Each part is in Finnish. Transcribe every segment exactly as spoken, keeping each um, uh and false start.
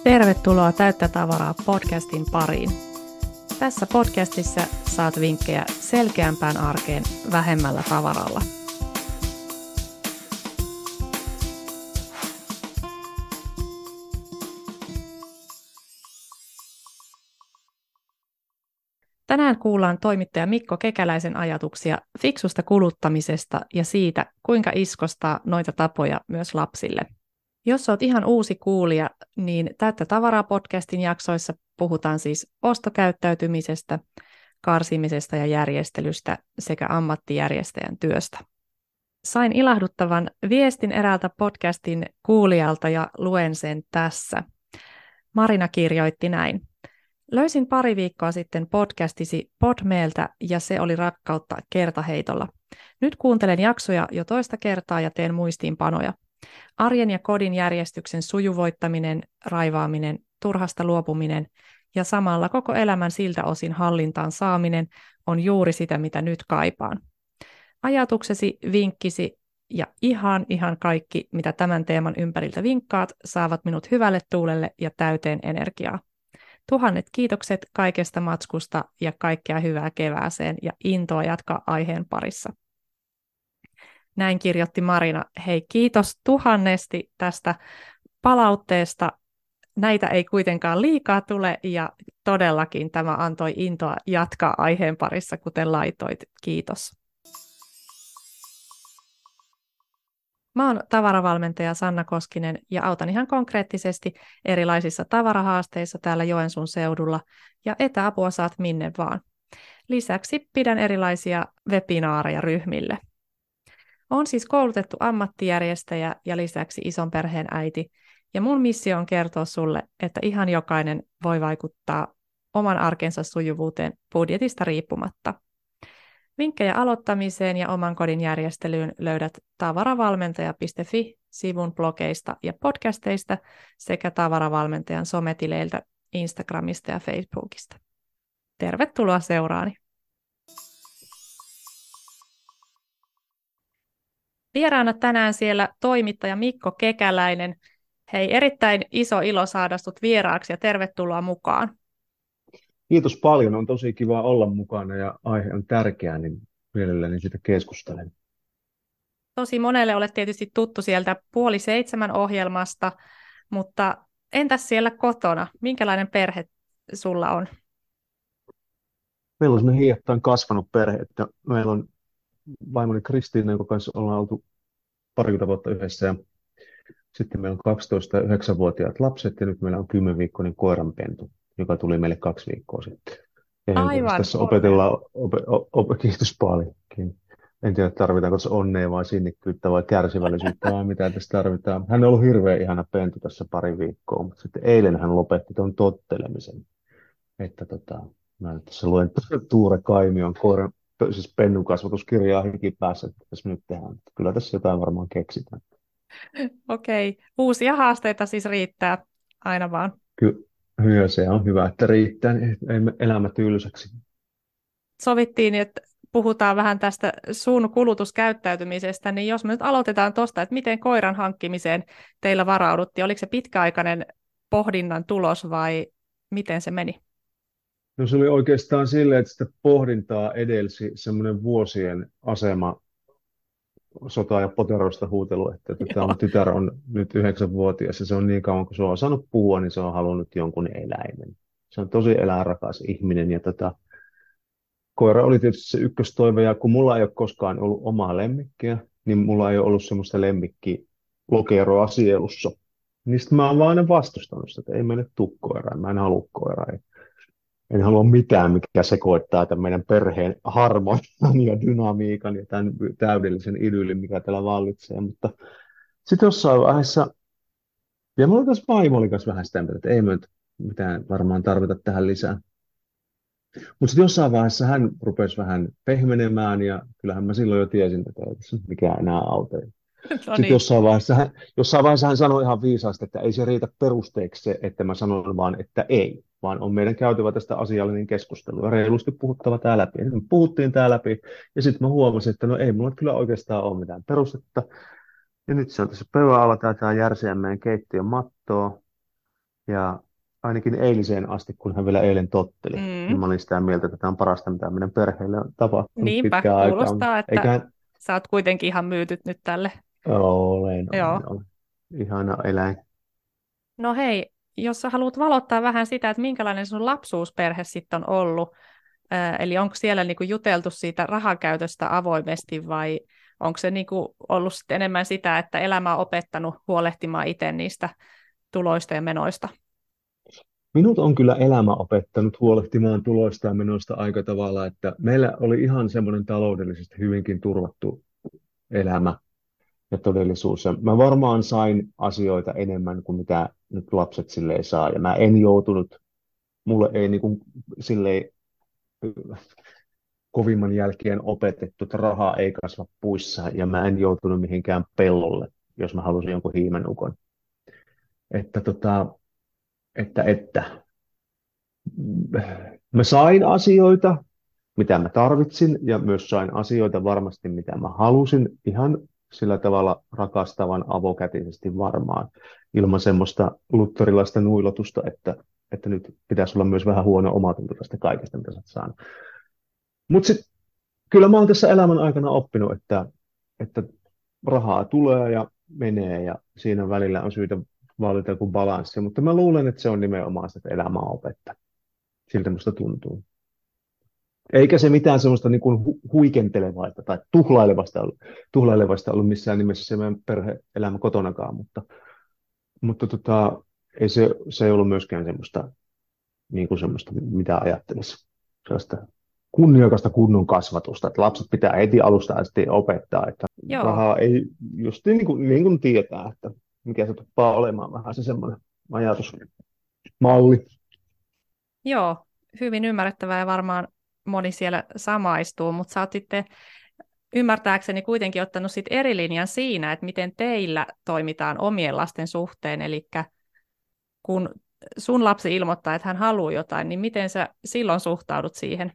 Tervetuloa Täyttä tavaraa podcastin pariin. Tässä podcastissa saat vinkkejä selkeämpään arkeen vähemmällä tavaralla. Tänään kuullaan toimittaja Mikko Kekäläisen ajatuksia fiksusta kuluttamisesta ja siitä, kuinka iskostaa noita tapoja myös lapsille. Jos olet ihan uusi kuulija, niin Täyttä tavaraa podcastin jaksoissa puhutaan siis ostokäyttäytymisestä, karsimisesta ja järjestelystä sekä ammattijärjestäjän työstä. Sain ilahduttavan viestin eräältä podcastin kuulijalta ja luen sen tässä. Marina kirjoitti näin. Löysin pari viikkoa sitten podcastisi Podmeeltä ja se oli rakkautta kertaheitolla. Nyt kuuntelen jaksoja jo toista kertaa ja teen muistiinpanoja. Arjen ja kodin järjestyksen sujuvoittaminen, raivaaminen, turhasta luopuminen ja samalla koko elämän siltä osin hallintaan saaminen on juuri sitä, mitä nyt kaipaan. Ajatuksesi, vinkkisi ja ihan ihan kaikki, mitä tämän teeman ympäriltä vinkkaat, saavat minut hyvälle tuulelle ja täyteen energiaa. Tuhannet kiitokset kaikesta matskusta ja kaikkea hyvää kevääseen ja intoa jatkaa aiheen parissa. Näin kirjoitti Marina. Hei, kiitos tuhannesti tästä palautteesta. Näitä ei kuitenkaan liikaa tule ja todellakin tämä antoi intoa jatkaa aiheen parissa, kuten laitoit. Kiitos. Mä oon tavaravalmentaja Sanna Koskinen ja autan ihan konkreettisesti erilaisissa tavarahaasteissa täällä Joensuun seudulla ja etäapua saat minne vaan. Lisäksi pidän erilaisia webinaareja ryhmille. Olen siis koulutettu ammattijärjestäjä ja lisäksi ison perheen äiti, ja mun missio on kertoa sulle, että ihan jokainen voi vaikuttaa oman arkensa sujuvuuteen budjetista riippumatta. Vinkkejä aloittamiseen ja oman kodin järjestelyyn löydät tavaravalmentaja piste fi-sivun blogeista ja podcasteista sekä tavaravalmentajan sometileiltä Instagramista ja Facebookista. Tervetuloa seuraani! Vieraana tänään siellä toimittaja Mikko Kekäläinen. Hei, erittäin iso ilo saada sut vieraaksi ja tervetuloa mukaan. Kiitos paljon, on tosi kiva olla mukana ja aihe on tärkeä, niin mielelläni siitä keskustelen. Tosi monelle olet tietysti tuttu sieltä puoli seitsemän ohjelmasta, mutta entäs siellä kotona? Minkälainen perhe sulla on? Meillä on sellainen hiljattain kasvanut perhe, että meillä on vaimoni Kristiina, jonka kanssa ollaan oltu parikymmentä vuotta yhdessä ja sitten meillä on kaksitoista- ja yhdeksänvuotiaat lapset ja nyt meillä on kymmenviikkoinen koiranpentu, joka tuli meille kaksi viikkoa sitten. Ja jonka kanssa Aivan. tässä opetellaan, ope, ope, kiitos paljonkin. En tiedä, tarvitaanko se onnea vai sinnikkyyttä vai kärsivällisyyttä vai mitä tässä tarvitaan. Hän on ollut hirveän ihana pentu tässä pari viikkoa, mutta sitten eilen hän lopetti tuon tottelemisen. Että tota, mä nyt tässä luen Tuure Kaimion koiran, siis pennun kasvatuskirjaa hikipäässä, että tässä me nyt tehdään. Kyllä tässä jotain varmaan keksitään. Okei, uusia haasteita siis riittää aina vaan. Kyllä se on hyvä, että riittää, niin ei elämä tylsäksi. Sovittiin, että puhutaan vähän tästä sun kulutuskäyttäytymisestä, niin jos me nyt aloitetaan tuosta, että miten koiran hankkimiseen teillä varauduttiin, oliko se pitkäaikainen pohdinnan tulos vai miten se meni? No se oli oikeastaan silleen, että sitä pohdintaa edelsi semmoinen vuosien asema sota- ja poteroista huutelu, että tämä mun tytär on nyt yhdeksänvuotias ja se on niin kauan, kun se on osannut puhua, niin se on halunnut jonkun eläimen. Se on tosi eläinrakas ihminen ja tota, koira oli tietysti se ykköstoive ja kun mulla ei ole koskaan ollut omaa lemmikkiä, niin mulla ei ole ollut semmoista lemmikkilokeroa sielussa. Niin sitten mä oon vaan aina vastustanut sitä, että ei meille tule koiraa, mä en halua koiraa. En halua mitään, mikä sekoittaa tämän meidän perheen harmonian ja dynamiikan ja tämän täydellisen idyllin, mikä täällä vallitsee. Mutta sitten jossain vaiheessa, ja mulla tässä vaimo oli kanssa vähän sitä, että ei me nyt mitään varmaan tarvita tähän lisää. Mutta sitten jossain vaiheessa hän rupesi vähän pehmenemään ja kyllähän mä silloin jo tiesin, että ei tässä mikään enää auta. No Sitten niin. jossain vaiheessa, hän, jossain vaiheessa hän sanoi ihan viisaasti, että ei se riitä perusteeksi se, että mä sanon vaan, että ei, vaan on meidän käytävä tästä asiallinen keskustelu ja reilusti puhuttava tämä läpi. Ja me puhuttiin tämä läpi ja sitten mä huomasin, että no ei mulla kyllä oikeastaan ole mitään perustetta. Ja nyt se on tässä pöydän alla, taitaa järsiä meidän keittiön mattoa. Ja ainakin eiliseen asti, kun hän vielä eilen totteli, niin Mm. mä olin sitä mieltä, että tämä on parasta, mitä meidän perheelle on tapahtunut Niinpä, pitkään aikaan. kuulostaa, että Eiköhän sä oot kuitenkin ihan myytyt nyt tälle. olen, Joo. olen, olen. Ihana eläin. No hei, jos sä haluat valottaa vähän sitä, että minkälainen sun lapsuusperhe sitten on ollut, ää, eli onko siellä niinku juteltu siitä rahankäytöstä avoimesti vai onko se niinku ollut sitten enemmän sitä, että elämä on opettanut huolehtimaan itse niistä tuloista ja menoista? Minut on kyllä elämä opettanut huolehtimaan tuloista ja menoista aika tavalla, että meillä oli ihan semmoinen taloudellisesti hyvinkin turvattu elämä ja todellisuus. Ja mä varmaan sain asioita enemmän kuin mitä nyt lapset silleen saa. Ja mä en joutunut, mulle ei niin kuin silleen kovimman jälkeen opetettu, että raha ei kasva puissa ja mä en joutunut mihinkään pellolle, jos mä halusin jonkun hiimenukon. Että, tota, että, että mä sain asioita, mitä mä tarvitsin, ja myös sain asioita varmasti, mitä mä halusin, ihan sillä tavalla rakastavan avokätisesti varmaan, ilman semmoista luterilaista nuilotusta, että, että nyt pitäisi olla myös vähän huono omatunto tästä kaikesta, mitä sä oot saanut. Mutta sitten kyllä mä oon tässä elämän aikana oppinut, että, että rahaa tulee ja menee, ja siinä välillä on syytä valita joku balanssi, mutta mä luulen, että se on nimenomaan sitä, että elämä opettaa. Siltä musta tuntuu. Eikä se mitään semmoista niin kuin hu- huikentelevaista tai tuhlailevasta ollut, tuhlailevasta ollut missään nimessä se meidän perhe-elämä kotonakaan, mutta, mutta tota, ei se, se ei ollut myöskään semmoista, niin kuin semmoista, mitä ajattelisi. Sellaista kunniakasta kunnon kasvatusta, että lapset pitää heti alusta asti opettaa, että Joo, rahaa ei, just niin kuin, niin kuin tietää, että mikä se tuppaa olemaan vähän se semmoinen ajatusmalli. joo, hyvin ymmärrettävää ja varmaan moni siellä samaistuu, mutta sä oot sitten ymmärtääkseni kuitenkin ottanut sit eri linjan siinä, että miten teillä toimitaan omien lasten suhteen, eli kun sun lapsi ilmoittaa, että hän haluaa jotain, niin miten sä silloin suhtaudut siihen?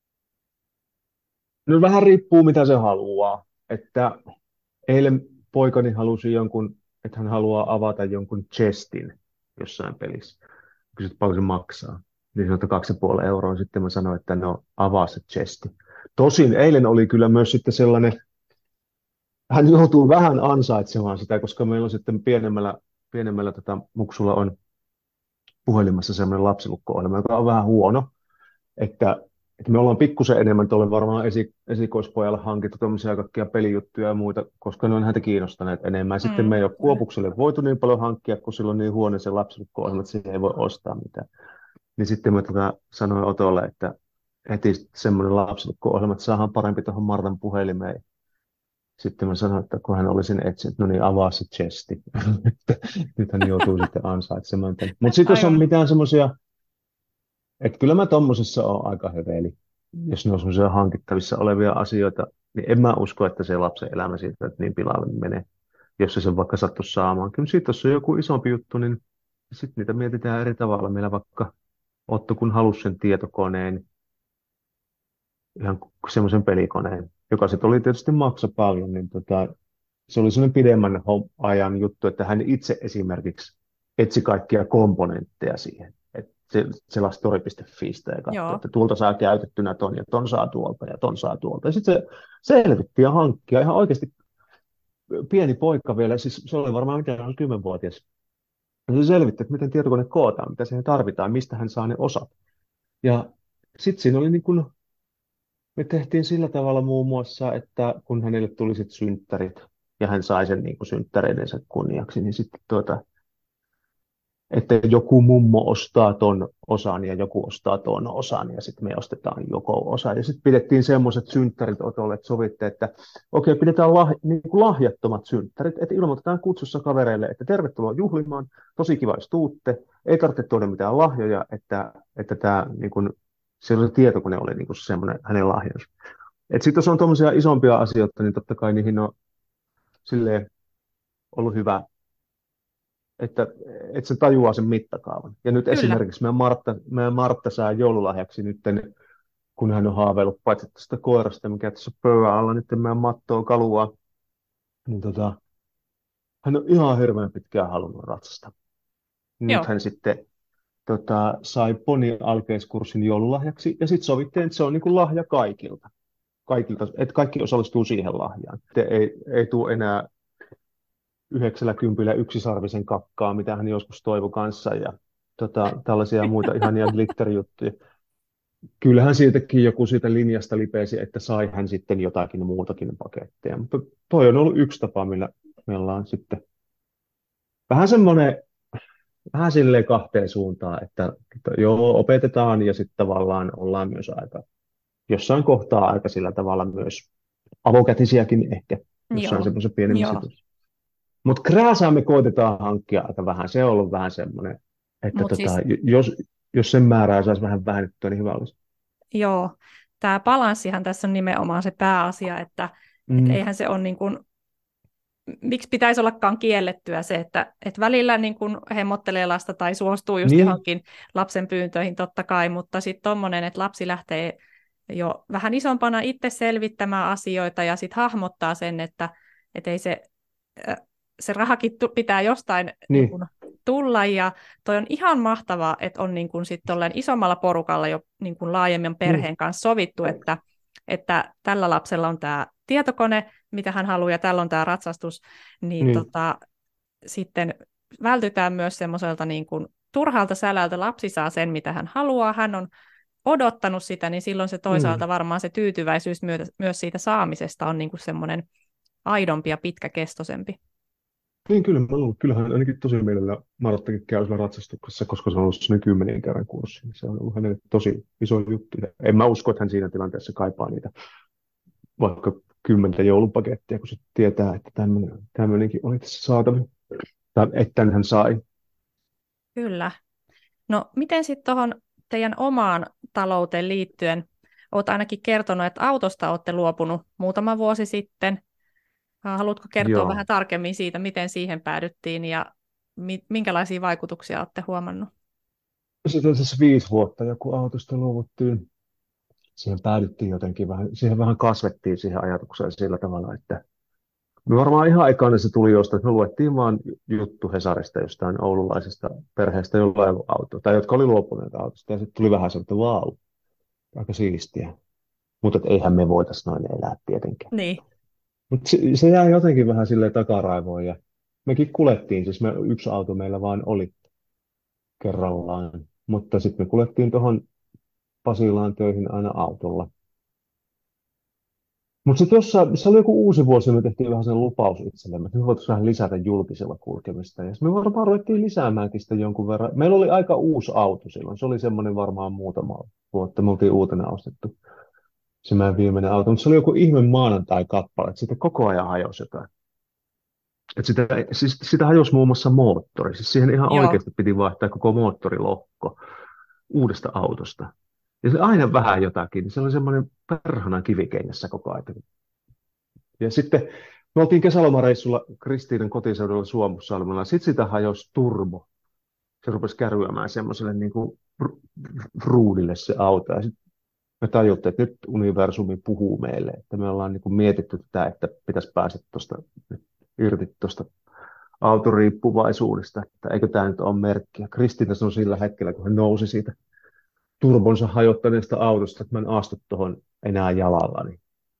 No vähän riippuu, mitä se haluaa. Että eilen poikani halusi jonkun, että hän haluaa avata jonkun chestin jossain pelissä. Kysyt, paljon se maksaa. Niin sanoi, että kaksi ja puoli euroa. Sitten mä sanoin, että no avaa se chesti. Tosin eilen oli kyllä myös sitten sellainen, hän joutuu vähän ansaitsemaan sitä, koska meillä on sitten pienemmällä, pienemmällä tota, muksulla on puhelimessa sellainen lapsilukko-ohjelma, joka on vähän huono. Että, että me ollaan pikkusen enemmän tuolle varmaan esi, esikoispojalle hankittu tämmöisiä kaikkia pelijuttuja ja muita, koska ne on häntä kiinnostaneet enemmän. Sitten Mm, me ei ole kyllä. Kuopukselle voitu niin paljon hankkia, kun sillä on niin huono se lapsilukko-ohjelma, että siihen ei voi ostaa mitään. Niin sitten mä tota sanoin Otolle, että heti semmoinen lapsilukko-ohjelma, että saadaan parempi tuohon Martan puhelimeen. Sitten mä sanoin, että kun hän oli sen etsinyt, no niin, avaa se chesti. Nyt hän joutuu sitten ansaitsemaan tämän. Mutta sitten jos on Aivan. mitään semmoisia, että kyllä mä tommosessa oon aika höveli, jos ne on semmoisia hankittavissa olevia asioita, niin en mä usko, että se lapsen elämä siitä että niin pilalle menee, jos se sen vaikka sattuisi saamaan. Kyllä sitten jos on joku isompi juttu, niin sitten niitä mietitään eri tavalla. Meillä vaikka Otto, kun halusi sen tietokoneen, ihan semmoisen pelikoneen, joka sitten oli tietysti maksa paljon, niin tota, se oli semmoinen pidemmän hom- ajan juttu, että hän itse esimerkiksi etsi kaikkia komponentteja siihen. Et se selasi tori piste fiistä ja katsoi, Joo, että tuolta saa käytettynä ton ja ton saa tuolta ja ton saa tuolta. Ja sitten se selvitti ja hankki ja ihan oikeasti pieni poika vielä, siis se oli varmaan mitä on kymmenvuotias. Ja se selvitti, että miten tietokone kootaan, mitä siihen tarvitaan, mistä hän saa ne osat. Ja sitten siinä oli niin kuin, me tehtiin sillä tavalla muun muassa, että kun hänelle tuli sitten synttärit ja hän sai sen niin kuin synttäreidensä kunniaksi, niin sitten tuota, että joku mummo ostaa ton osan ja joku ostaa ton osan ja sitten me ostetaan joko osa. Ja sitten pidettiin semmoiset synttärit Otolle, että sovitte, että okei, okay, pidetään lah, niin kuin lahjattomat synttärit, että ilmoitetaan kutsussa kavereille, että tervetuloa juhlimaan, tosi kiva, jos tuutte, ei tarvitse tuoda mitään lahjoja, että, että tämä niin kuin, se oli tietokone oli niin kuin semmoinen hänen lahjansa. Että sitten jos on tuommoisia isompia asioita, niin totta kai niihin on silleen ollut hyvä, että, että se tajuaa sen mittakaavan. Ja nyt kyllä. esimerkiksi meidän Martta, meidän Martta saa joululahjaksi nyt, kun hän on haaveillut paitsi tästä koirasta, mikä tässä pöydän alla nyt meidän mattoa kaluaa, niin tota, hän on ihan hirveän pitkään halunnut ratsastaa. Joo, nyt hän sitten tota, sai ponin alkeiskurssin joululahjaksi, ja sitten sovittiin, että se on niin kuin lahja kaikilta. Kaikilta, että kaikki osallistuu siihen lahjaan. Te ei, ei tule enää yhdeksällä kympillä yksisarvisen kakkaa, mitä hän joskus toivoi kanssa, ja tota, tällaisia muita ihania glitterijuttuja. Kyllähän siitäkin joku siitä linjasta lipeisi, että sai hän sitten jotakin muutakin paketteja. Mutta toi on ollut yksi tapa, millä me ollaan sitten vähän semmoinen, vähän silleen kahteen suuntaan, että, että joo, opetetaan ja sitten tavallaan ollaan myös aika, jossain kohtaa aika sillä tavalla myös avokätisiäkin ehkä, jossain joo, semmoisen pienemmissä joo. jutuissa. Mutta krääsää me koitetaan hankkia aika vähän. Se on ollut vähän semmoinen, että Mutta tota, siis jos, jos sen määrää saisi vähän vähennettyä, niin hyvä olisi. joo, tämä balanssihan tässä on nimenomaan se pääasia, että et Mm, eihän se ole niin kuin, miksi pitäisi ollakaan kiellettyä se, että et välillä niin kuin hemmottelee lasta tai suostuu just niin, johonkin lapsen pyyntöihin totta kai, mutta sitten tuommoinen, että lapsi lähtee jo vähän isompana itse selvittämään asioita ja sitten hahmottaa sen, että et ei se, äh, se rahakin tu- pitää jostain niin niin, kuin tulla ja toi on ihan mahtavaa, että on niin kuin sit isommalla porukalla jo niin kuin laajemmin niin, perheen kanssa sovittu, että, että tällä lapsella on tämä tietokone, mitä hän haluaa, ja tällä on tämä ratsastus, niin niin, tota, sitten vältytään myös semmoiselta niin kuin turhalta sälältä. Lapsi saa sen, mitä hän haluaa, hän on odottanut sitä, niin silloin se mm. toisaalta varmaan se tyytyväisyys myös siitä saamisesta on niin kuin semmoinen aidompi ja pitkäkestoisempi. Niin kyllä, mä luulen, kyllähän ainakin tosi mielellä Marttakin käy sillä ratsastuksessa, koska se on ollut semmoinen kymmenen kerran kurssi. Niin se on ollut hänelle tosi iso juttu. Ja en mä usko, että hän siinä tilanteessa kaipaa niitä vaikka kymmentä joulupakettia, kun se tietää, että tämmöinen, tämmöinenkin oli tässä saatavilla. Tai että tämän hän sai. Kyllä. No miten sitten tuohon teidän omaan talouteen liittyen, olet ainakin kertonut, että autosta olette luopunut muutama vuosi sitten. Äh, Haluatko kertoa vähän Joo. tarkemmin siitä, miten siihen päädyttiin ja mi- minkälaisia vaikutuksia olette huomannut? Sitten on siis viisi vuotta joku autosta luovuttiin. Siihen päädyttiin jotenkin vähän, siihen vähän kasvettiin siihen ajatukseen sillä tavalla, että me varmaan ihan aikana se tuli jostain, että me luettiin vaan juttu Hesarista jostain oululaisesta perheestä, jolla ei ollut autoa, tai jotka oli luopuneet autosta, ja sitten tuli vähän sellainen, että vau, aika siistiä. Mutta eihän me voitaisiin noin elää tietenkään. Niin, Mutta se, se jäi jotenkin vähän silleen takaraivoon, ja mekin kulettiin, siis me, yksi auto meillä vaan oli kerrallaan, mutta sitten me kulettiin tuohon Pasilaan töihin aina autolla. Mutta sitten jossain, se oli joku uusi vuosi, me tehtiin vähän sen lupaus itsellemme, että me voitaisiin vähän lisätä julkisella kulkemista. Ja sit me varmaan ruvettiin lisäämäänkin sitä jonkun verran. Meillä oli aika uusi auto silloin, se oli semmoinen varmaan muutama vuotta, me oltiin uutena ostettu se meidän viimeinen auto. Mutta se oli joku ihme maanantai-kappale, että sitä koko ajan hajosi jotain. Et sitä, siis sitä hajosi muun muassa moottori, siis siihen ihan joo, oikeasti piti vaihtaa koko moottorilohko uudesta autosta. Ja se aina vähän jotakin, niin se oli semmoinen perhana kivikengässä koko ajan. Ja sitten me oltiin kesälomareissulla Kristiinan kotiseudulla Suomussalmella. Sitten sitä hajosi turbo. Se rupesi kärryämään semmoiselle niin kuin ruudille se auto. Ja sitten me tajuttiin, että nyt universumi puhuu meille. Että me ollaan niin kuin mietitty tätä, että pitäisi päästä tuosta irti tuosta autoriippuvaisuudesta. Että eikö tämä nyt ole merkki. Ja Kristiina sanoi sillä hetkellä, kun hän nousi siitä turbonsa hajottaneesta autosta, että mä en astu tuohon enää jalallani.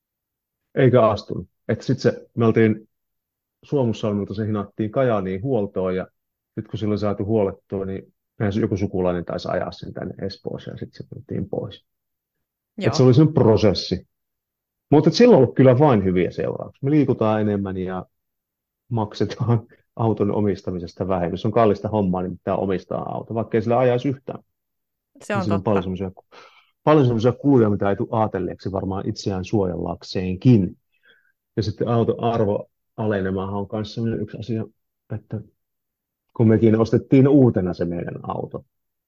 Eikä astunut. Että sitten se, me oltiin Suomussalmelta, se hinattiin Kajaaniin huoltoon, ja nyt kun silloin saatu huolettua, niin meidän joku sukulainen taisi ajaa sen tänne Espooseen, ja sitten se tultiin pois. Että se joo, oli sen prosessi. Mutta sillä on ollut kyllä vain hyviä seurauksia. Me liikutaan enemmän ja maksetaan auton omistamisesta vähemmän. Se on kallista hommaa, niin pitää omistaa auto, vaikka ei sillä ajaisi yhtään. se Niin on siinä on paljon totta. semmoisia paljon semmoisia kuluja, mitä ei tule ajatelleeksi varmaan itseään suojellakseenkin. Ja sitten auton arvo alenemahan on myös sellainen yksi asia, että kun mekin ostettiin uutena se meidän auto.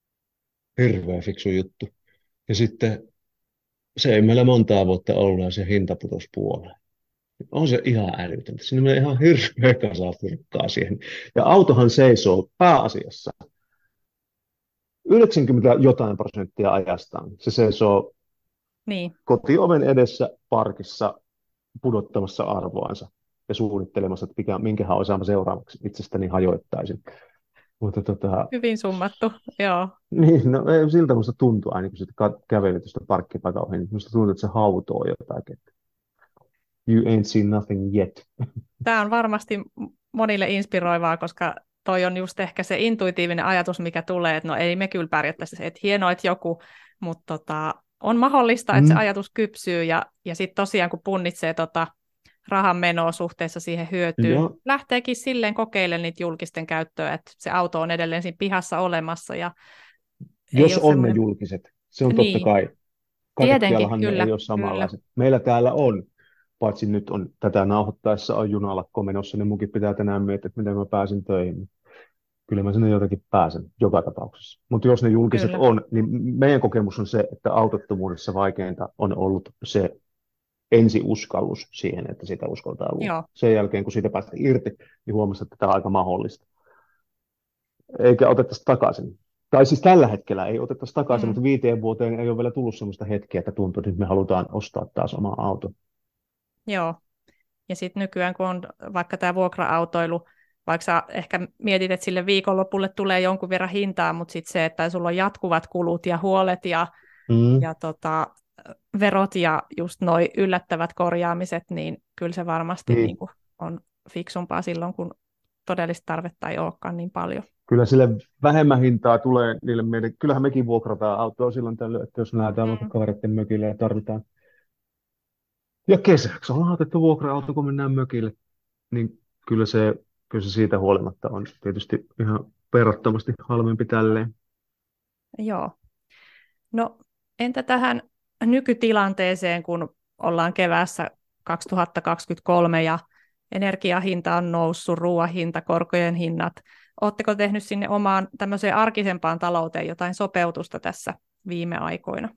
Hirveä fiksu juttu. Ja sitten se ei meillä montaa vuotta ollut ja se hinta putosi puoleen. On se ihan älytöntä. Siinä menee ihan hirveä kasa fyrkkaa siihen. Ja autohan seisoo pääasiassa yhdeksänkymmentä jotain prosenttia ajastaan. Se seisoo Niin, kotioven edessä parkissa pudottamassa arvoansa ja suunnittelemassa, että mikä, minkähän osaamme seuraavaksi itsestäni hajoittaisin. Mutta tota, Hyvin summattu, joo. niin, no ei, siltä musta tuntuu aina, kun sitten kävelit tuosta parkkipaikan ohi, niin musta tuntuu, että se hautoo jotakin. Että you ain't seen nothing yet. Tämä on varmasti monille inspiroivaa, koska toi on just ehkä se intuitiivinen ajatus, mikä tulee, että no ei me kyllä pärjättäisi, että hienoa, että joku, mutta tota, on mahdollista, että se Mm, ajatus kypsyy ja, ja sitten tosiaan kun punnitsee tota rahan menoa suhteessa siihen hyötyyn, ja lähteekin silleen kokeilemaan niitä julkisten käyttöä, että se auto on edelleen siinä pihassa olemassa ja ei jos ole on ne semmoinen, julkiset, se on totta niin, kai. tietenkin, Kaikkiallahan ne kyllä, ei ole kyllä, samanlaiset. Meillä täällä on, paitsi nyt on tätä nauhoittaessa on junalakko menossa, niin munkin pitää tänään miettiä, että miten mä pääsen töihin. Kyllä mä sinne jotenkin pääsen joka tapauksessa. Mutta jos ne julkiset kyllä, on, niin meidän kokemus on se, että autottomuudessa vaikeinta on ollut se ensiuskallus siihen, että sitä uskaltaa luopua. joo. Sen jälkeen, kun siitä päästä irti, niin huomasi, että tämä on aika mahdollista. Eikä otettaisi takaisin. Tai siis tällä hetkellä ei otettaisi takaisin, Mm. mutta viiteen vuoteen ei ole vielä tullut sellaista hetkeä, että tuntuu, että nyt me halutaan ostaa taas oma auto. Joo, ja sitten nykyään, kun on vaikka tämä vuokra-autoilu, vaikka sä ehkä mietit, että sille viikonlopulle tulee jonkun verran hintaa, mutta sitten se, että sulla on jatkuvat kulut ja huolet ja, Mm, ja tota, verot ja just noi yllättävät korjaamiset, niin kyllä se varmasti niin niin. kuin on fiksumpaa silloin, kun todellista tarvetta ei olekaan niin paljon. Kyllä sille vähemmän hintaa tulee niille meidän. Kyllähän mekin vuokrataan autoa silloin tällöin, että jos lähdetään vaikka Mm. kavereiden mökille ja tarvitaan. Ja kesäksi ollaan otettu vuokra-auto, kun mennään mökille, niin kyllä se, kyllä se siitä huolimatta on tietysti ihan verrattomasti halvempi tälleen. Joo. No entä tähän nykytilanteeseen, kun ollaan keväässä kaksituhattakaksikymmentäkolme ja energiahinta on noussut, ruoan hinta, korkojen hinnat. Oletteko tehnyt sinne omaan tämmöiseen arkisempaan talouteen jotain sopeutusta tässä viime aikoina?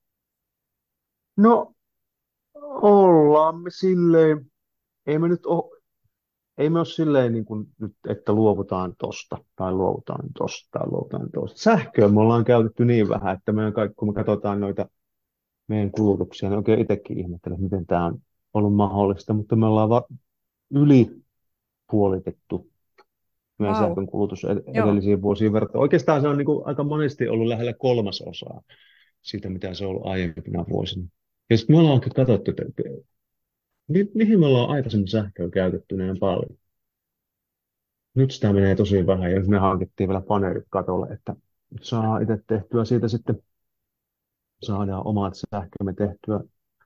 No, ollaan me silleen, ei me nyt ole, ei me ole silleen niin kuin nyt, että luovutaan tosta, tai luovutaan tosta, tai luovutaan tosta. Sähköä me ollaan käytetty niin vähän, että meidän kaikki, kun me katsotaan noita meidän kulutuksia, niin oikein itsekin ihmettelen, että miten tämä on ollut mahdollista, mutta me ollaan va- yli puolitettu meidän Vau, sähkön kulutus ed- joo, edellisiin vuosiin verrattuna. Oikeastaan se on niin kuin aika monesti ollut lähellä kolmasosaa siitä, mitä se on ollut aiempina vuosina. Ja sitten me ollaan katsottu, että mi- mihin me ollaan aikaisemmin sähköä käytetty näin paljon. Nyt sitä menee tosi vähän, ja me hankittiin vielä paneelit katolle, että saa itse tehtyä siitä sitten, saadaan omat sähkömme tehtyä,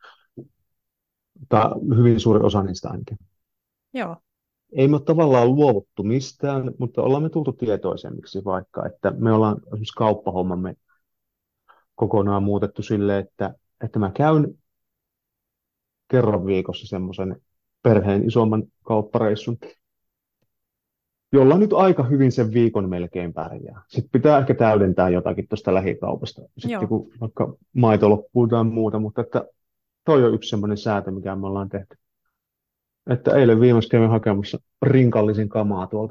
tai hyvin suuri osa niistä ainakin. joo, Ei me ole tavallaan luovuttu mistään, mutta ollaan me tultu tietoisemmiksi vaikka, että me ollaan esimerkiksi kauppahommamme kokonaan muutettu silleen, että, että mä käyn kerran viikossa semmoisen perheen isomman kauppareissun, jolla nyt aika hyvin sen viikon melkein pärjää. Sitten pitää ehkä täydentää jotakin tuosta lähikaupasta. Sitten joo. kun vaikka maito loppuu tai muuta, mutta että toi on yksi semmoinen säätö, mikä me ollaan tehty. Että eilen viimeksi kävin hakemassa rinkallisen kamaa tuolta.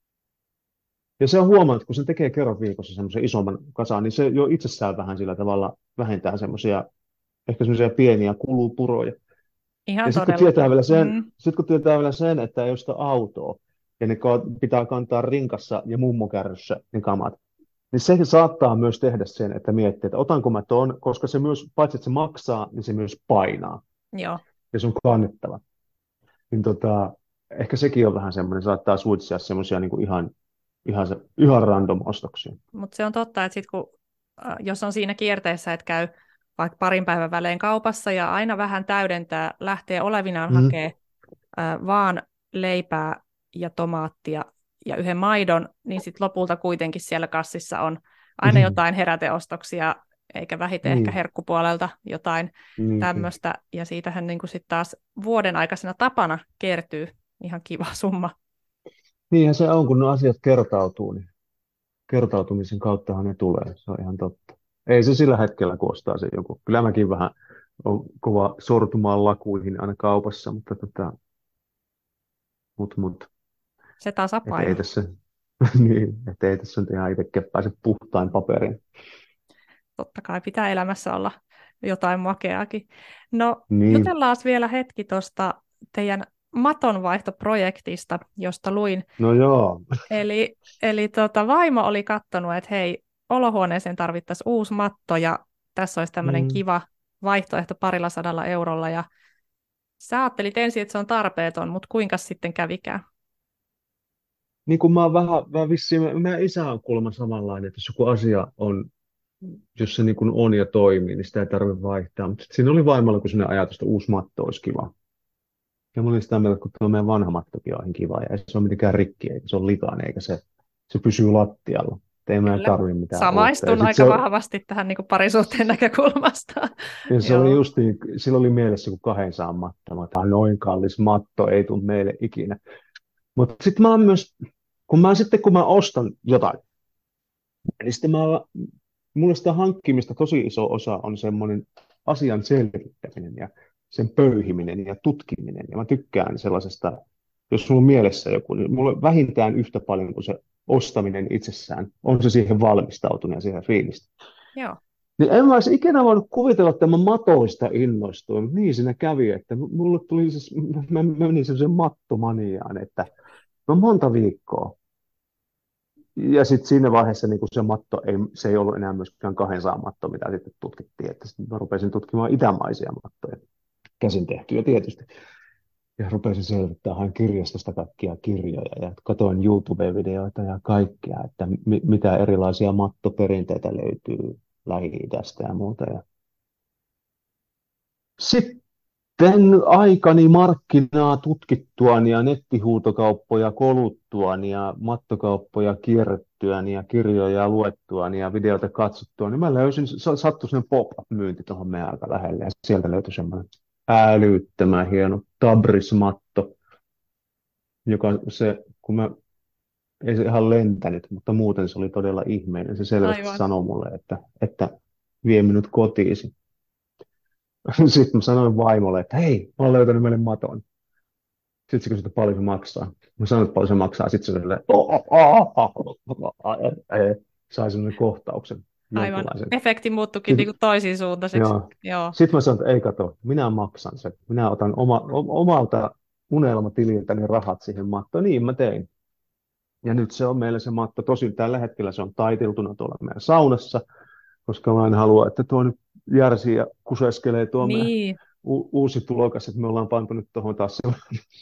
Ja se on huomannut, että kun sen tekee kerran viikossa semmoisen isomman kasaan, niin se jo itsessään vähän sillä tavalla vähentää semmoisia, ehkä semmoisia pieniä kulupuroja. Ja Ihan sitten kun tietää todellakin. vielä sen, Mm, sit kun tietää vielä sen, että ei ole sitä autoa, ja ne ka- pitää kantaa rinkassa ja mummokärryssä ne kamat, niin se saattaa myös tehdä sen, että miettii, että otanko mä ton, koska se myös, paitsi että se maksaa, niin se myös painaa, joo. ja se on kannettava. Niin tota, ehkä sekin on vähän semmoinen, saattaa suitsia semmoisia niin kuin ihan, ihan, se, ihan random ostoksia. Mutta se on totta, että sit kun, äh, jos on siinä kierteessä, että käy vaikka parin päivän välein kaupassa ja aina vähän täydentää, lähtee olevinaan Mm, hakee äh, vaan leipää ja tomaattia ja yhden maidon, niin sitten lopulta kuitenkin siellä kassissa on aina jotain heräteostoksia, eikä vähiten ehkä niin, herkkupuolelta jotain niin. tämmöistä, ja siitähän niin sitten taas vuoden aikaisena tapana kertyy ihan kiva summa. Niinhän se on, kun ne asiat kertautuu, niin kertautumisen kauttahan ne tulee, se on ihan totta. Ei se sillä hetkellä, kun ostaa se joku. Kyllä mäkin vähän on kova sortumaan lakuihin aina kaupassa, mutta tota, mut, mut, Se et ei tasapaino. tässä, niin, et ei tässä nyt ihan itsekään pääse puhtain paperin. Totta kai pitää elämässä olla jotain makeaakin. No, Niin, jutellaan vielä hetki tuosta teidän matonvaihtoprojektista, josta luin. No joo. Eli, eli tota, vaimo oli katsonut, että hei, olohuoneeseen tarvittaisiin uusi matto ja tässä olisi tämmöinen Mm. kiva vaihtoehto parilla sadalla eurolla. Ja sä ajattelit ensin, että se on tarpeeton, mutta kuinka sitten kävikään? Niin kuin mä oon vähän, vähän vissiin, meidän isä on kuulemma samanlainen, että jos joku asia on, jos se niin kuin on ja toimii, niin sitä ei tarvitse vaihtaa. Mutta siinä oli vaimolla kun sellainen ajatus, että uusi matto olisi kiva. Ja mä olin sitä mieltä, että tuo meidän vanha mattokin on ihan kiva, ja ei se ole mitenkään rikki, eikä se ole likainen, eikä se, se pysyy lattialla. Että ei meidän Kyllä. tarvitse mitään uutta. Ja Samaistun sit se, aika vahvasti tähän niin kuin parisuhteen näkökulmasta. ja se oli Joo. just niin, sillä oli mielessä kuin kahden saan matto. Mä oon, noin kallis matto, ei tule meille ikinä. Mutta sitten mä oon myös, kun mä sitten kun mä ostan jotain, niin sitten mä, mulle sitä hankkimista tosi iso osa on semmoinen asian selvittäminen ja sen pöyhiminen ja tutkiminen. Ja mä tykkään sellaisesta, jos sulla on mielessä joku, niin mulla on vähintään yhtä paljon kuin se ostaminen itsessään. On se siihen valmistautunut ja siihen fiilistä. Joo. Niin en mä olisi ikinä voinut kuvitella, että mä matoista innostuin, mutta niin siinä kävi, että mulle tuli siis, mä menin semmoisen mattomaniaan, että no monta viikkoa. Ja sitten siinä vaiheessa niin kun se matto, ei, se ei ollut enää myöskään kahden saan matto, mitä sitten tutkittiin, että sitten mä rupesin tutkimaan itämaisia mattoja, käsin tehtyjä tietysti. Ja rupesin selvittämään hain kirjastosta kaikkia kirjoja ja katsoin YouTube-videoita ja kaikkea, että mi- mitä erilaisia mattoperinteitä löytyy Lähi-idästä ja muuta. Ja sitten aikani markkinaa tutkittuani ja nettihuutokauppoja koluttuani ja mattokauppoja kierrettyäni ja kirjoja luettuani ja videoita katsottua, niin mä löysin, sa- sattui sinne pop-up-myynti tuohon meidän aika lähelle ja sieltä löytyi semmoinen älyttömän hieno Tabris-matto, joka se, kun mä, ei se ihan lentänyt, mutta muuten se oli todella ihmeinen. Se selvästi Aivan. sanoi mulle, että, että vie minut kotiisi. Sitten mä sanoin vaimolle, että hei, mä oon löytänyt meille maton. Sitten se kysyi, että paljon se maksaa. Mä sanoin, että paljon se maksaa. Sitten se silleen, sai sellainen kohtauksen, Aivan. jonkunlaisen. Efekti muuttuikin niin Sitten, kuin toisiin suuntaiseksi. joo. Joo. Sitten mä sanoin, että ei kato, minä maksan sen. Minä otan oma, o- omalta unelmatililtäni rahat siihen mattoon. Niin mä tein. Ja nyt se on meillä se matto. Tosin tällä hetkellä se on taiteltuna tuolla meidän saunassa, koska mä en halua, että tuo nyt järsii ja kuseskelee tuo meidän Niin. u- uusi tulokas, että me ollaan pantu nyt tuohon taas se,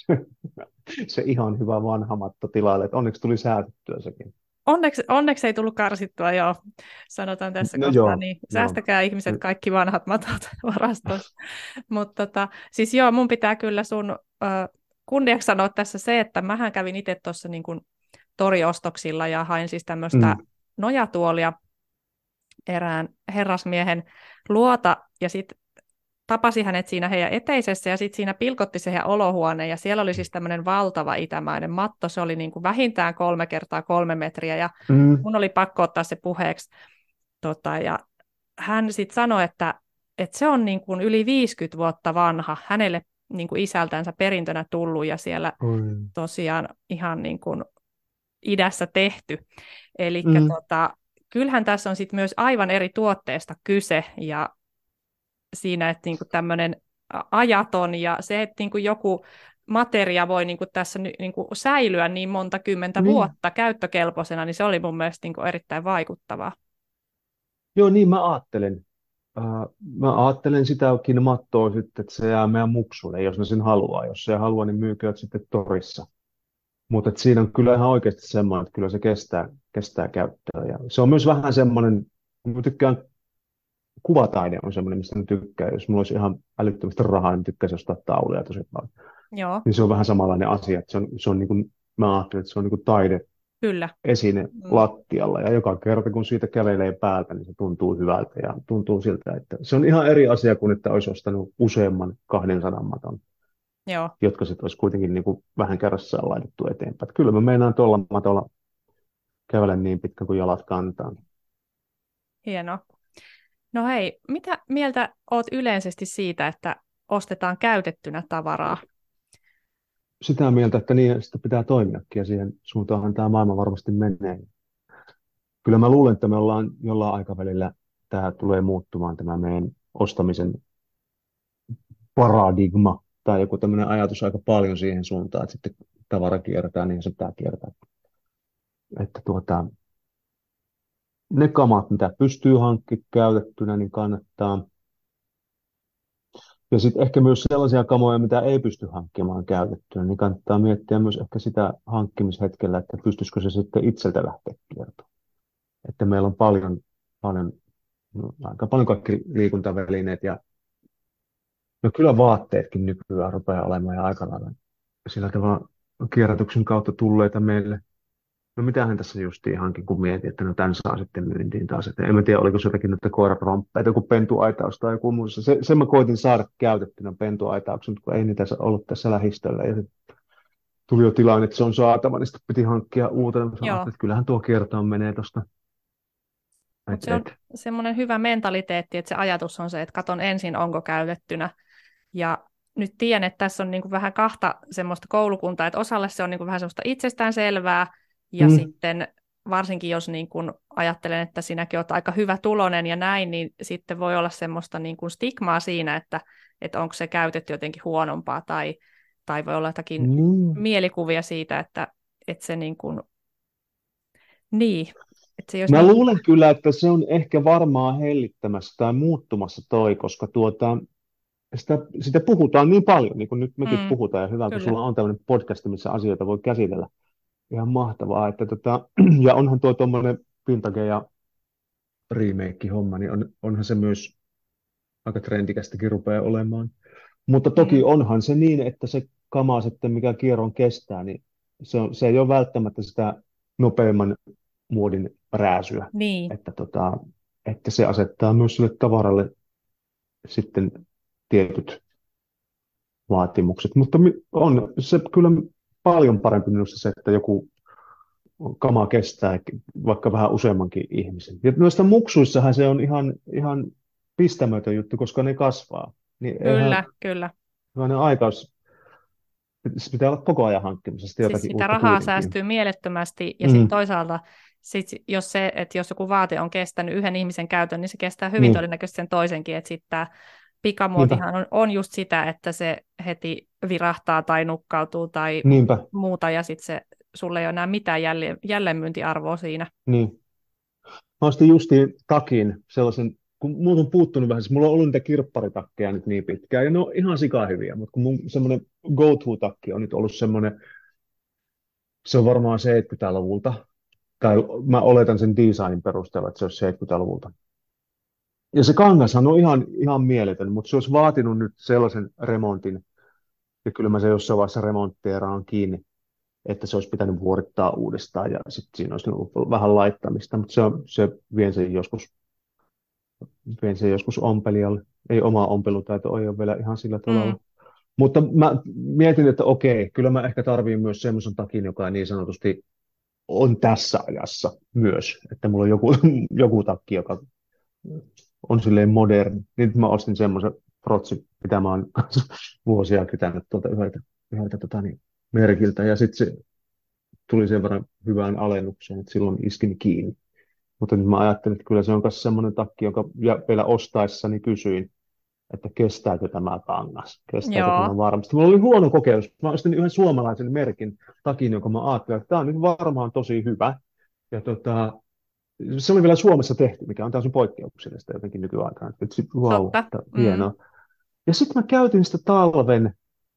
se ihan hyvä vanha matto tilalle, että onneksi tuli säätettyä sekin. Onneksi, onneksi ei tullut karsittua, joo. Sanotaan tässä No kohtaa, joo, niin joo. säästäkää ihmiset kaikki vanhat matot varastossa. Mutta tota, siis joo, mun pitää kyllä sun ö, kunniaksi sanoa tässä se, että mähän kävin itse tuossa niin kuin toriostoksilla ja hain siis tämmöistä Mm. nojatuolia erään herrasmiehen luota ja sitten tapasi hänet siinä heidän eteisessä ja sitten siinä pilkotti se heidän olohuoneen ja siellä oli siis tämmöinen valtava itämäinen matto, se oli niin kuin vähintään kolme kertaa kolme metriä ja Mm. mun oli pakko ottaa se puheeksi. Tota, ja hän sitten sanoi, että, että se on niin kuin yli viisikymmentä vuotta vanha, hänelle niin kuin isältänsä perintönä tullut ja siellä Oi. tosiaan ihan niin kuin idässä tehty. Eli Mm. tota, kyllähän tässä on sitten myös aivan eri tuotteesta kyse ja siinä, että niinku tämmöinen ajaton ja se, että niinku joku materia voi niinku tässä niinku säilyä niin monta kymmentä Niin. vuotta käyttökelpoisena, niin se oli mun mielestä niinku erittäin vaikuttavaa. Joo, niin mä ajattelen. Äh, mä ajattelen sitäkin mattoa sitten, että se jää meidän muksulle, jos ne sen haluaa. Jos se ei halua, niin myykööt sitten torissa. Mutta siinä on kyllä ihan oikeasti semmoinen, että kyllä se kestää, kestää käyttöä. Ja se on myös vähän semmoinen, mä tykkään, kuvataide on semmoinen, mistä mä tykkään. Jos mulla olisi ihan älyttömästi rahaa, niin tykkäisin ostaa tauluja tosi paljon. Joo, Niin se on vähän samanlainen asia, että se on, se on niin kuin, mä ajattelen, että se on niin kuin kyllä. taideesine Mm. lattialla. Ja joka kerta, kun siitä kävelee päältä, niin se tuntuu hyvältä ja tuntuu siltä, että se on ihan eri asia kuin, että olisi ostanut useamman kahdensadan maton, Joo, jotka sitten olisi kuitenkin niin kuin vähän kerrassaan laitettu eteenpäin. Että kyllä mä meinaan tuolla matolla kävellä niin pitkä kuin jalat kantaa. hienoa. No hei, mitä mieltä oot yleisesti siitä, että ostetaan käytettynä tavaraa? Sitä mieltä, että niin sitä pitää toimiakin ja siihen suuntaanhan tämä maailma varmasti menee. Kyllä mä luulen, että me ollaan jollain aikavälillä, tämä tulee muuttumaan tämä meidän ostamisen paradigma, tai joku tämmöinen ajatus aika paljon siihen suuntaan, että sitten tavara kiertää, niin se pitää kiertää. Että tuota, ne kamat, mitä pystyy hankkimaan käytettynä, niin kannattaa. Ja sitten ehkä myös sellaisia kamoja, mitä ei pysty hankkimaan käytettynä, niin kannattaa miettiä myös ehkä sitä hankkimishetkellä, että pystyisikö se sitten itseltä lähteä kiertoon. Että meillä on paljon, paljon no, aika paljon kaikki liikuntavälineet ja no kyllä vaatteetkin nykyään rupeaa olemaan ja aika lailla sillä tavalla kierrätyksen kautta tulleita meille. No mitähän tässä justiin hankin, kun mietin, että no tämän saa sitten myyntiin taas. Että en mä tiedä, oliko se jotakin noita koiraromppeita, joku pentuaitaus tai joku muu. Se, sen mä koitin saada käytettynä pentuaitauksen, mutta kun ei niitä ollut tässä lähistöllä. Ja tuli jo tilanne, että se on saatava, niin sitten piti hankkia uutena. Mä sanoin, että kyllähän tuo kiertoon menee tuosta. Mutta se on semmoinen hyvä mentaliteetti, että se ajatus on se, että katon ensin, onko käytettynä. Ja nyt tiedän, että tässä on niinku vähän kahta semmoista koulukuntaa, että osalle se on niinku vähän semmoista itsestäänselvää, ja mm. sitten varsinkin jos niinku ajattelen, että sinäkin olet aika hyvä tulonen ja näin, niin sitten voi olla semmoista niinku stigmaa siinä, että, että onko se käytetty jotenkin huonompaa, tai, tai voi olla jotakin mm. mielikuvia siitä, että, että se niinku, niin. Että se Mä niin... luulen kyllä, että se on ehkä varmaan hellittämässä tai muuttumassa toi, koska tuota, sitä, sitä puhutaan niin paljon, niin kuin nyt mekin mm, puhutaan, ja hyvä, kyllä. Kun sulla on tämmöinen podcast, missä asioita voi käsitellä. Ihan mahtavaa. Että tota, ja onhan tuo tuommoinen Pintage ja remake-homma, niin on, onhan se myös aika trendikästäkin rupeaa olemaan. Mutta toki mm. onhan se niin, että se kama sitten, mikä kierron kestää, niin se, on, se ei ole välttämättä sitä nopeamman muodin rääsyä. Niin. Että, tota, että se asettaa myös sille tavaralle sitten tietyt vaatimukset. Mutta on se kyllä paljon parempi minusta se, että joku kama kestää vaikka vähän useammankin ihmisen. Ja noista muksuissahan se on ihan, ihan pistämätön juttu, koska ne kasvaa. Niin kyllä, eihän, kyllä. Ne aikaus, se pitää olla koko ajan hankkimisesta siis jotakin sitä uutta rahaa kuitenkin. Säästyy mielettömästi, ja mm. sitten toisaalta sit, jos, se, että jos joku vaate on kestänyt yhden ihmisen käytön, niin se kestää hyvin niin. todennäköisesti sen toisenkin, että sitten tämä pikamuotihan on, on just sitä, että se heti virahtaa tai nukkautuu tai Niinpä. muuta, ja sitten se sulle ei ole enää mitään jälleen, jälleenmyyntiarvoa siinä. Niin. Mä ostin justiin takin sellaisen, kun mulla on puuttunut vähän, siis mulla on ollut niitä kirpparitakkeja nyt niin pitkään, ja ne on ihan sikahyviä, mutta kun mun semmoinen go-to-takki on nyt ollut semmoinen, se on varmaan seitsemänkymmentäluvulta, tai mä oletan sen designin perusteella, että se olisi seitsemänkymmentäluvulta. Ja se kangashan on ihan, ihan mieletön, mutta se olisi vaatinut nyt sellaisen remontin, ja kyllä mä se jossain vaiheessa remontteeraan kiinni, että se olisi pitänyt vuorittaa uudestaan, ja sitten siinä olisi ollut vähän laittamista, mutta se, se vien sen joskus, vien sen joskus ompelijalle. Ei oma ompelutaito ole vielä ihan sillä tavalla. Mm. Mutta mä mietin, että okei, kyllä mä ehkä tarviin myös semmoisen takin, joka niin sanotusti on tässä ajassa myös, että mulla on joku, joku takki, joka on silleen moderni. Nyt mä ostin semmoisen protsin, mitä mä oon vuosia kytänyt tuolta yhdeltä, yhdeltä tota, niin, merkiltä, ja sitten se tuli sen verran hyvään alennukseen, että silloin iskin kiinni. Mutta nyt mä ajattelin, että kyllä se on myös semmoinen takki, joka ja vielä ostaessani kysyin, että kestääkö tämä kangas, kestääkö Joo. tämä varmasti. Mulla oli huono kokemus. Mä ostin yhden suomalaisen merkin takin, jonka mä ajattelin, että tämä on nyt varmaan tosi hyvä. Ja tota, se oli vielä Suomessa tehty, mikä on täysin poikkeuksellista jotenkin nykyaikana. Että sit, wow, että hienoa. Mm. Ja sitten mä käytin sitä talven,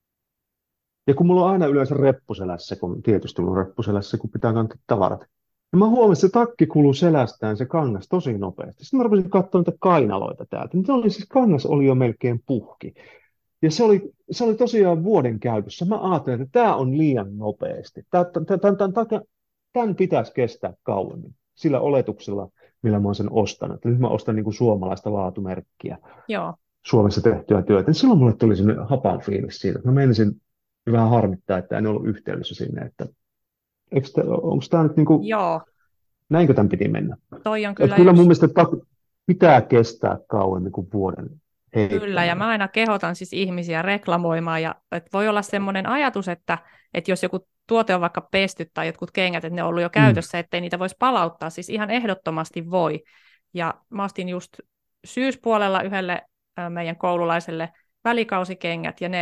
ja kun mulla on aina yleensä reppuselässä, kun tietysti mulla on reppuselässä, kun pitää kantaa tavarat. Ja mä huomasin, että se takki kuluu selästään, se kangas, tosi nopeasti. Sitten mä rupesin katsoa niitä kainaloita täältä. Nyt oli siis, kangas oli jo melkein puhki. Ja se oli, se oli tosiaan vuoden käytössä. Mä ajattelin, että tämä on liian nopeasti. Tämän, tämän, tämän, tämän pitäisi kestää kauemmin sillä oletuksella, millä mä oon sen ostanut. Nyt mä ostan niin kuin suomalaista laatumerkkiä. Joo. Suomessa tehtyä työtä. Ja silloin mulle tuli sellainen hapan fiilis siitä. Mä menisin vähän harmittaa, että en ollut yhteydessä sinne, että onko tämä nyt niin kuin, Joo. näinkö tämän piti mennä? Toi on kyllä, kyllä mun mielestä pitää kestää kauemmin kuin vuoden heittämään. Kyllä, ja mä aina kehotan siis ihmisiä reklamoimaan, ja että voi olla semmoinen ajatus, että, että jos joku tuote on vaikka pesty tai jotkut kengät, että ne on ollut jo käytössä, mm. ettei niitä voisi palauttaa, siis ihan ehdottomasti voi. Ja mä ostin just syyspuolella yhdelle meidän koululaiselle välikausikengät, ja ne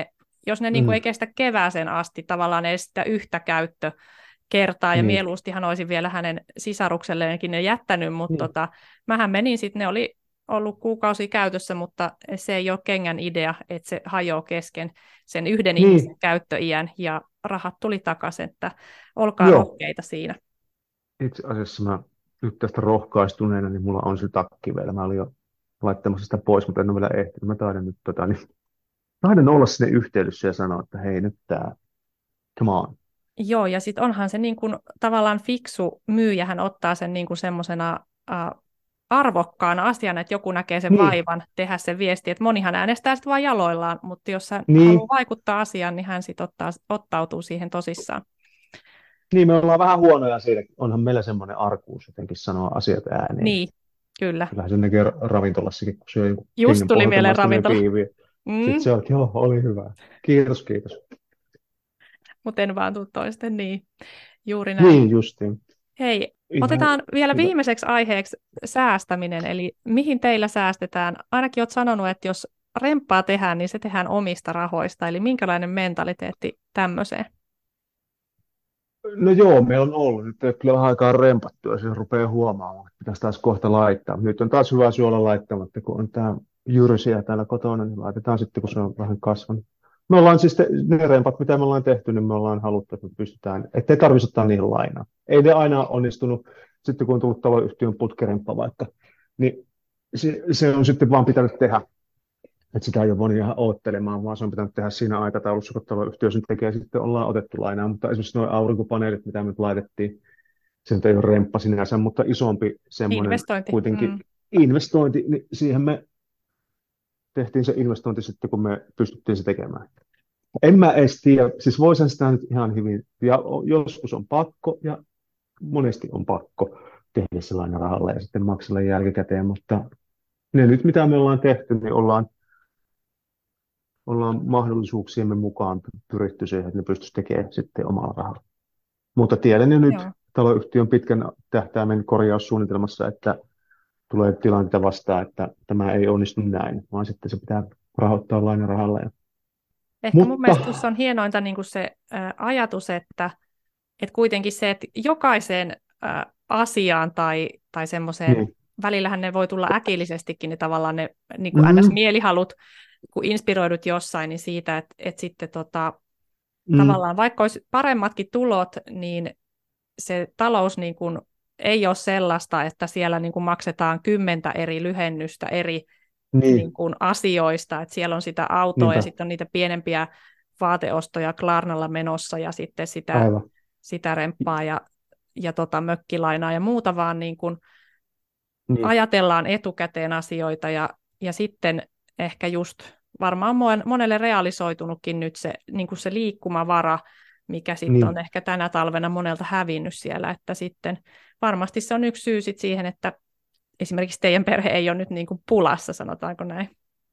jos ne niin kuin ei Mm. kestä kevääseen asti, tavallaan edes sitä yhtä käyttökertaa, ja Niin. mieluustihan olisin vielä hänen sisarukselleenkin ne jättänyt, mutta Niin. tota, mähän menin sitten, ne oli ollut kuukausi käytössä, mutta se ei ole kengän idea, että se hajoaa kesken sen yhden ihmisen Niin. käyttöiän, ja rahat tuli takaisin, että olkaa Joo. rohkeita siinä. Itse asiassa mä nyt tästä rohkaistuneena, niin mulla on se takki vielä. Mä olin jo laittamassa sitä pois, mutta en ole vielä ehtinyt. Mä taidan nyt tota, niin, taidan olla sinne yhteydessä ja sanoa, että hei nyt tää, come on. Joo, ja sitten onhan se niin kuin, tavallaan fiksu myyjähän ottaa sen niin kuin semmoisena äh, arvokkaana asiana, että joku näkee sen Niin. vaivan tehdä sen viesti, että monihan äänestää sitten vain jaloillaan, mutta jos hän haluaa Niin. vaikuttaa asiaan, niin hän sitten ottaa, ottautuu siihen tosissaan. Niin, me ollaan vähän huonoja siitä. Onhan meillä semmoinen arkuus jotenkin sanoa asiat ääneen. Niin, kyllä. Kyllähän se näkee ra- ravintolassakin, kun syö jonkun Just kengän tuli pohjalta mieleen maistuneen ravintola, piiviä. Sitten mm, se on, että joo, oli hyvä. Kiitos, kiitos. mutta en vaan tule toisten, niin juuri näin. Niin, justiin. Hei, Ihan otetaan vielä hyvä. viimeiseksi aiheeksi säästäminen, eli mihin teillä säästetään? Ainakin olet sanonut, että jos remppaa tehdään, niin se tehdään omista rahoista, eli minkälainen mentaliteetti tämmöiseen? No joo, meillä on ollut. Nyt ei ole kyllä vähän aikaa rempattu, ja se rupeaa huomaamaan, että pitäisi taas kohta laittaa. Nyt on taas hyvä syy olla laittamatta, kun on tämä jyrsiä täällä kotona, niin laitetaan sitten, kun se on vähän kasvanut. Me ollaan siis te, ne rempat, mitä me ollaan tehty, niin me ollaan haluttu, että me pystytään, ettei tarvitse ottaa niihin lainaa. Ei ne aina onnistunut, sitten kun on tullut taloyhtiön putkeremppa vaikka, niin se, se on sitten vaan pitänyt tehdä. Että sitä ei ole voinut ihan oottelemaan, vaan se on pitänyt tehdä siinä aikataulussa, kun taloyhtiö sen tekee, sitten ollaan otettu lainaa. Mutta esimerkiksi nuo aurinkopaneelit, mitä me nyt laitettiin, se nyt ei ole remppa sinänsä, mutta isompi semmoinen Investointi. kuitenkin Mm. investointi, niin siihen me tehtiin se investointi sitten, kun me pystyttiin se tekemään. En mä edes tiedä, siis voisin sitä nyt ihan hyvin, ja joskus on pakko, ja monesti on pakko tehdä se lainarahalla ja sitten maksella jälkikäteen, mutta ne nyt, mitä me ollaan tehty, niin ollaan ollaan mahdollisuuksiemme mukaan pyritty siihen, että ne pystyisi tekemään sitten omalla rahalla. Mutta tiedän jo nyt Joo. taloyhtiön pitkän tähtäimen korjaussuunnitelmassa, että tulee tilanteita vastaan, että tämä ei onnistu näin, vaan sitten se pitää rahoittaa lainarahalla. Ja... Ehkä mun Mutta mielestä tuossa on hienointa niin kuin se ä, ajatus, että, että kuitenkin se, että jokaiseen ä, asiaan tai, tai semmoiseen, niin, välillähän ne voi tulla äkillisestikin, niin tavallaan ne niin kuin mm, ns-mielihalut, kun inspiroidut jossain, niin siitä, että, että sitten tota, mm, tavallaan vaikka olisi paremmatkin tulot, niin se talous niin kuin ei ole sellaista, että siellä niin kuin maksetaan kymmentä eri lyhennystä eri niin niin, kuin asioista, että siellä on sitä autoa ja niinpä, sitten on niitä pienempiä vaateostoja Klarnalla menossa ja sitten sitä, aivan, sitä remppaa ja, ja tota mökkilainaa ja muuta, vaan niin kuin niin, ajatellaan etukäteen asioita ja, ja sitten ehkä just varmaan monelle realisoitunutkin nyt se, niin kuin se liikkumavara, mikä sitten on niin. ehkä tänä talvena monelta hävinnyt siellä, että sitten varmasti se on yksi syy sit siihen, että esimerkiksi teidän perhe ei ole nyt niin kuin pulassa, sanotaanko näin.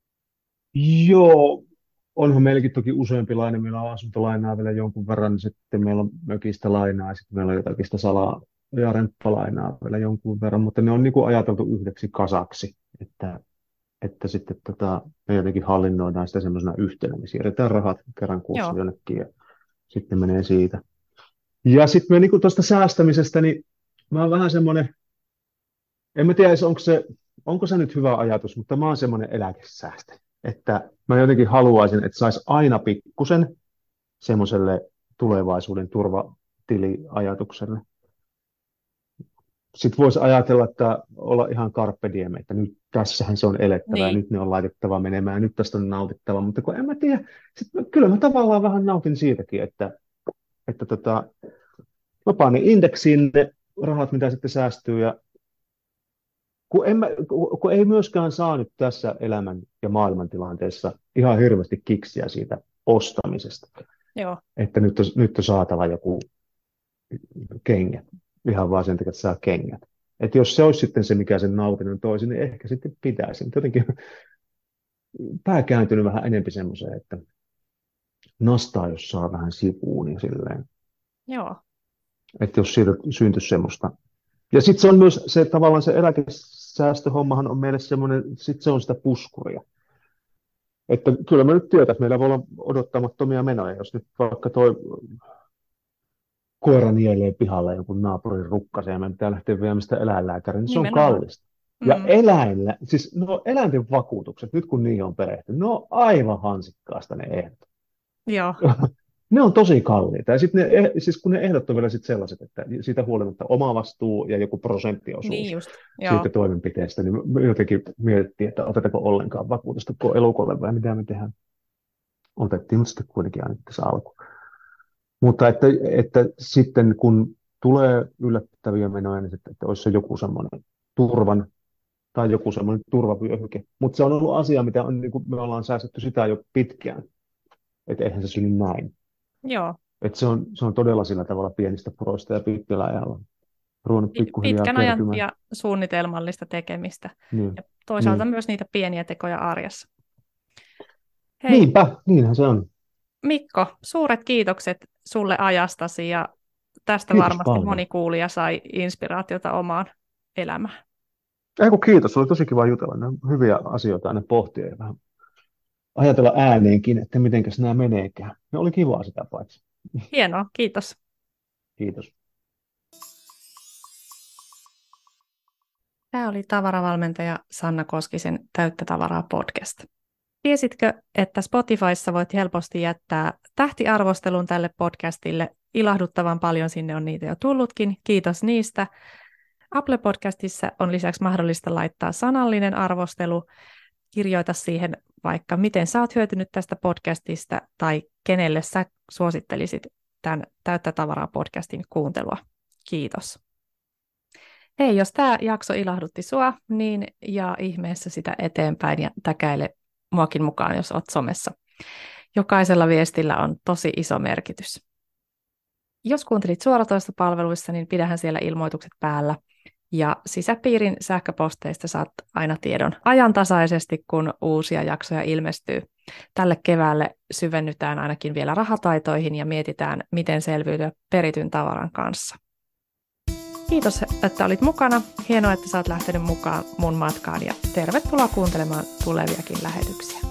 Joo, onhan meilläkin toki useampi laina. Meillä on asuntolainaa vielä jonkun verran, niin sitten meillä on mökistä lainaa ja sitten meillä on jotakin sitä salaa ja remppalainaa vielä jonkun verran, mutta ne on niin kuin ajateltu yhdeksi kasaksi, että, että sitten tota, me jotenkin hallinnoidaan sitä semmoisena yhtenä, me siirretään rahat kerran kuussa Joo, jonnekin ja sitten menee siitä. Ja sitten me niin kuin tuosta säästämisestä, niin mä oon vähän semmoinen, en mä tiedä, onko se, onko se nyt hyvä ajatus, mutta mä oon semmoinen eläkesäästäjä, että mä jotenkin haluaisin, että saisi aina pikkusen semmoiselle tulevaisuuden turvatiliajatukselle. Sitten voisi ajatella, että olla ihan carpe diem, että nyt tässähän se on elettävä ja niin, nyt ne on laitettava menemään ja nyt tästä on nautittava, mutta kun en mä tiedä, sit mä, kyllä mä tavallaan vähän nautin siitäkin, että, että tota, mä panen indeksiin ne rahat, mitä sitten säästyy ja kun, en mä, kun, kun ei myöskään saa nyt tässä elämän ja maailmantilanteessa ihan hirveästi kiksiä siitä ostamisesta, joo, että nyt on, nyt on saatava joku kengät, ihan vaan sen takia, että saa kengät. Että jos se olisi sitten se, mikä sen nautinnon toisi, niin ehkä sitten pitäisi. Mutta jotenkin pää kääntynyt vähän enempi semmoiseen, että nastaa, jos saa vähän sivuun, niin silleen, joo, että jos siitä syntyisi semmoista. Ja sitten se on myös se tavallaan se eläkesäästöhommahan on meille semmoinen, sitten se on sitä puskuria. Että kyllä me nyt tiedät, että meillä voi olla odottamattomia menoja, jos nyt vaikka toi koira nielee pihalle jonkun naapurin rukkasen ja me pitää lähteä viemään sitä eläinlääkäriin, niin se on Nimenomaan. kallista. Ja Mm. eläinlä, siis no eläinten vakuutukset, nyt kun niihin on perehtynyt, ne on aivan hansikkaasta ne ehdot. Joo. Ne on tosi kalliita. Ja sitten ne, siis kun ne ehdot on vielä sit sellaiset, että siitä huolimatta omavastuu ja joku prosenttiosuus Niin just. Joo. siitä toimenpiteestä, niin me jotenkin mietittiin, että otetaanko ollenkaan vakuutusta elukolle vai mitä me tehdään. Otettiin, mutta sitten kuitenkin aina tässä alku. Mutta että, että sitten kun tulee yllättäviä menoja, niin sitten, että olisi se joku semmoinen turvan tai joku semmoinen turvavyöhyke. Mutta se on ollut asia, mitä on, niin kuin me ollaan säästetty sitä jo pitkään. Että eihän se synny näin. Joo. Että se on, se on todella sillä tavalla pienistä puroista ja pitkällä ajalla ruvennut pikkuhiljaa Pitkän ajan kertymään. ja suunnitelmallista tekemistä. Niin. Ja toisaalta Niin. myös niitä pieniä tekoja arjessa. Hei, Niinpä, niinhän se on. Mikko, suuret kiitokset sulle ajastasi ja tästä Kiitos varmasti paljon. moni kuulija sai inspiraatiota omaan elämään. Ei kun kiitos, oli tosi kiva jutella. Ne on hyviä asioita aina pohtia ja vähän ajatella ääneenkin, että mitenkäs nämä meneekään. Ne oli kivaa sitä paitsi. Hienoa, kiitos. Kiitos. Tämä oli tavaravalmentaja Sanna Koskisen Täyttä tavaraa podcast. Tiesitkö, että Spotifyssa voit helposti jättää tähtiarvostelun tälle podcastille? Ilahduttavan paljon sinne on niitä jo tullutkin. Kiitos niistä. Apple Podcastissa on lisäksi mahdollista laittaa sanallinen arvostelu. Kirjoita siihen vaikka, miten sä oot hyötynyt tästä podcastista tai kenelle sä suosittelisit tämän Täyttä tavaraa podcastin kuuntelua. Kiitos. Hei, jos tämä jakso ilahdutti sua, niin jaa ihmeessä sitä eteenpäin ja täkäile muakin mukaan, jos oot somessa. Jokaisella viestillä on tosi iso merkitys. Jos kuuntelit suoratoistopalveluissa, niin pidähän siellä ilmoitukset päällä. Ja sisäpiirin sähköposteista saat aina tiedon ajantasaisesti, kun uusia jaksoja ilmestyy. Tälle keväälle syvennytään ainakin vielä rahataitoihin ja mietitään, miten selviytyä perityn tavaran kanssa. Kiitos, että olit mukana. Hienoa, että sä oot lähtenyt mukaan mun matkaan ja tervetuloa kuuntelemaan tuleviakin lähetyksiä.